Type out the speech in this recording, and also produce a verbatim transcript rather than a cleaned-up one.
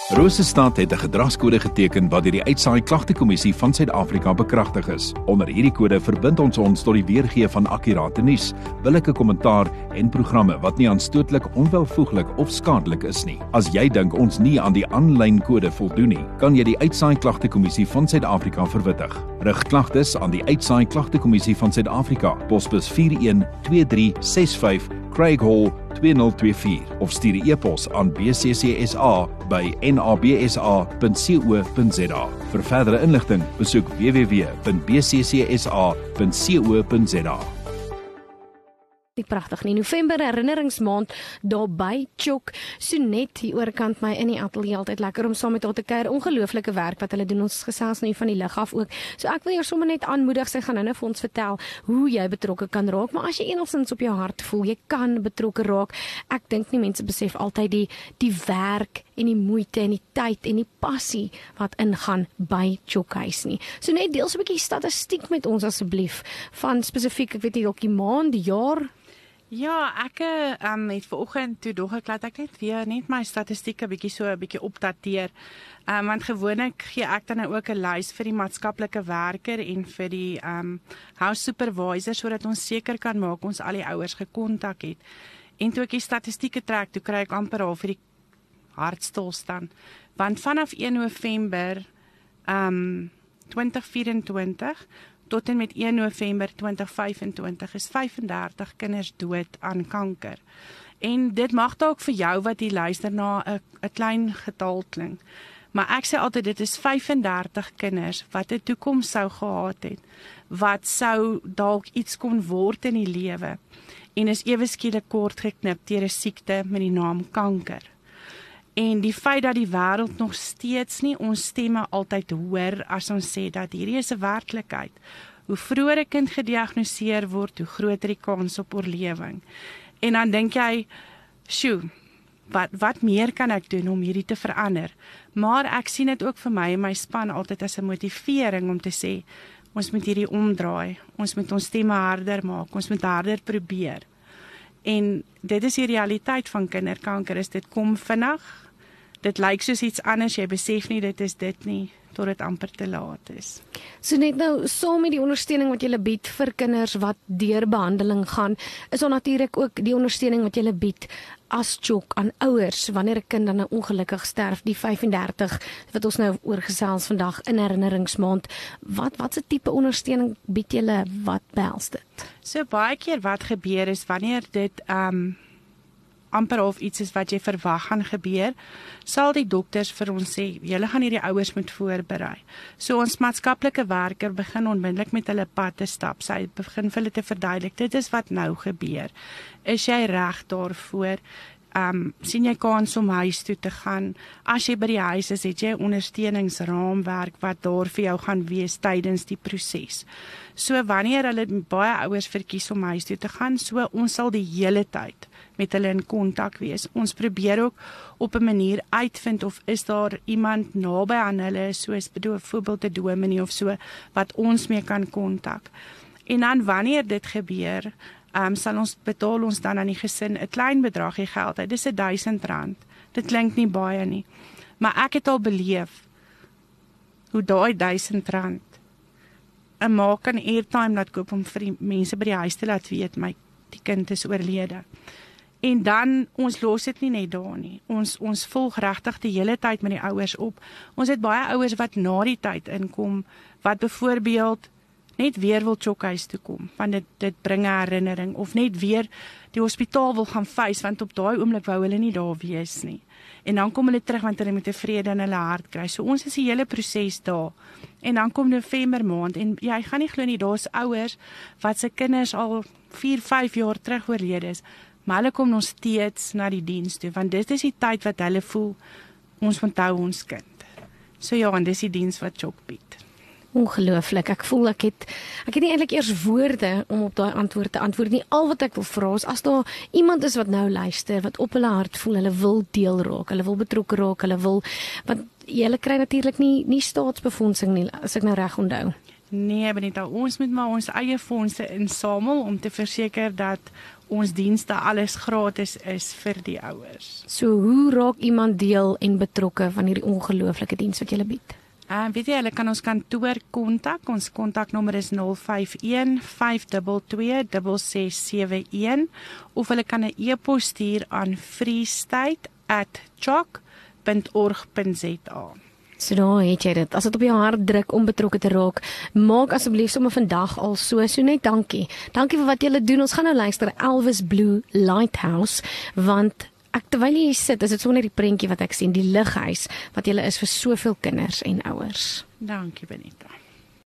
Rosestad het 'n gedragskode geteken wat deur die Uitsaai Klagtekommissie van Suid-Afrika bekragtig is. Onder hierdie kode verbind ons ons tot die weergee van akkurate nuus, billike kommentaar en programme wat nie aanstootlik, onwelvoeglik of skadelik is nie. As jy dink ons nie aan die aanlyn kode voldoen nie, kan jy die Uitsaai Klagtekommissie van Suid-Afrika verwittig. Rig klagtes aan die Uitsaai Klagtekommissie van Suid-Afrika, posbus vier een twee drie ses vyf, Craig Hall twee nul twee vier of stuur 'n e-pos aan b c c s a by n a b s a punt co punt z a. Vir verdere inligting, besoek w w w punt b c c s a punt co punt z a. Die pragtig nie. November herinneringsmaand daar by Chok. So net hier oorkant my in die ateljee, altyd lekker om saam met haar te kuier. Ongelooflike werk wat hulle doen. Ons gesels nou van die lig af ook. So ek wil jou sommer net aanmoedig, sy gaan nou vir ons vertel hoe jy betrokke kan raak. Maar as jy enigstens op jou hart voel, jy kan betrokke raak. Ek dink nie mense besef altyd die die werk en die moeite en die tyd en die passie wat ingaan by Chokhuis nie. So net deel so 'n bietjie statistiek met ons asseblief van spesifiek, ek weet nie dalk die maand, die jaar. Ja, ek um, het vanoggend toe dog ek laat ek net weer net my statistieke bietjie so 'n bietjie opdateer. Um, want gewoonlik gee ek dan nou ook 'n lys vir die maatskaplike werker en vir die um, house supervisor sodat ons seker kan maak ons al die ouers gekontak het. En toe ek die statistieke trek, toe kry ek amper al vir die hartstilstand. Want vanaf een November um, twintig vyf en twintig tot en met een November twintig vyf en twintig is vyf en dertig kinders dood aan kanker. En dit mag dalk vir jou wat hier luister na 'n 'n klein getal klink. Maar ek sê altyd dit is vyf en dertig kinders wat 'n toekoms sou gehad het, wat sou dalk iets kon word in die lewe en is ewe skielik kort geknip deur 'n siekte met die naam kanker. En die feit dat die wêreld nog steeds nie ons stemme altyd hoor as ons sê dat hierdie is 'n werklikheid. Hoe vroeër 'n kind gediagnoseer word, hoe groter die kans op oorlewing. En dan dink jy, sjoe, wat, wat meer kan ek doen om hierdie te verander? Maar ek sien dit ook vir my en my span altyd as 'n motivering om te sê, ons moet hierdie omdraai, ons moet ons stemme harder maak, ons moet harder probeer. En dit is die realiteit van kinderkanker, is dit kom vinnig. Dit lyk soos iets anders, jy besef nie dit is dit nie, tot dit amper te laat is. So net nou, saam met die ondersteuning wat jy bied vir kinders wat deur behandeling gaan, is daar natuurlik ook die ondersteuning wat jy bied as Chok aan ouers, wanneer 'n kind dan nou ongelukkig sterf, die vyf en dertig, wat ons nou oorgesels vandag in herinneringsmaand. Wat, wat se tipe ondersteuning bied julle, wat behels dit? So baie keer wat gebeur is, wanneer dit um, amper of iets is wat jy verwag gaan gebeur, sal die dokters vir ons sê, julle gaan hierdie ouers moet voorberei. So ons maatskaplike werker begin onmiddellik met hulle pad te stap, sy begin vir hulle te verduidelik, dit is wat nou gebeur. Is jy reg daarvoor? Um, sien jy kans om huis toe te gaan? As jy by die huis is, het jy 'n ondersteuningsraamwerk wat daar vir jou gaan wees tydens die proses. So wanneer hulle baie ouers verkies om huis toe te gaan, so ons sal die hele tyd met hulle in kontak wees. Ons probeer ook op 'n manier uitvind of is daar iemand naby aan hulle, soos byvoorbeeld 'n dominee of so, wat ons mee kan kontak. En dan wanneer dit gebeur, um, sal ons betaal ons dan aan die gesin 'n klein bedragie geld. Dit is duisend rand. Dit klink nie baie nie. Maar ek het al beleef hoe daai duisend rand 'n ma kan airtime laat koop om vir die mense by die huis te laat weet my die kind is oorlede. En dan, ons los dit nie net daar nie. Ons, ons volg regtig die hele tyd met die ouers op. Ons het baie ouers wat na die tyd inkom, wat byvoorbeeld net weer wil Chokhuis toe kom, want dit, dit bring 'n herinnering, of net weer die hospitaal wil gaan face, want op daai oomblik wou hulle nie daar wees nie. En dan kom hulle terug, want hulle moet 'n vrede in hulle hart kry. So ons is die hele proses daar. En dan kom November maand, en jy gaan nie glo nie, daar's ouers, wat se kinders al vier, vyf jaar terug oorlede is, maar hulle kom nog steeds na die diens toe, want dit is die tyd wat hulle voel, ons onthou ons kind. So ja, en dis die diens wat Chok bied. Ongelooflik, ek voel ek het, ek het nie eintlik eers woorde om op daai antwoord te antwoord nie. Al wat ek wil vra is, as daar iemand is wat nou luister, wat op hulle hart voel, hulle wil deel raak, hulle wil betrokke raak, hulle wil, want julle kry natuurlik nie, nie staatsbefondsing nie, as ek nou reg onthou. Nee, Benita, ons moet maar ons eie fondse insamel om te verseker dat ons dienste alles gratis is vir die ouers. So hoe raak iemand deel en betrokke van hierdie ongelooflike diens wat julle bied? Uh, weet jy, hulle kan ons kantoor kontak. Ons kontaknommer is nul vyf een vyf twee twee ses ses sewe een of hulle kan 'n e-pos stuur aan freestate at choc punt org punt za. So daar het jy dit. As dit op jou hart druk om betrokke te raak, maak asseblief sommer vandag al so. So net dankie. Dankie vir wat julle doen. Ons gaan nou luister Elvis Blue Lighthouse, want ek terwyl jy sit, is dit sonder die prentjie wat ek sien, die lighuis wat julle is vir soveel kinders en ouers. Dankie, Benita.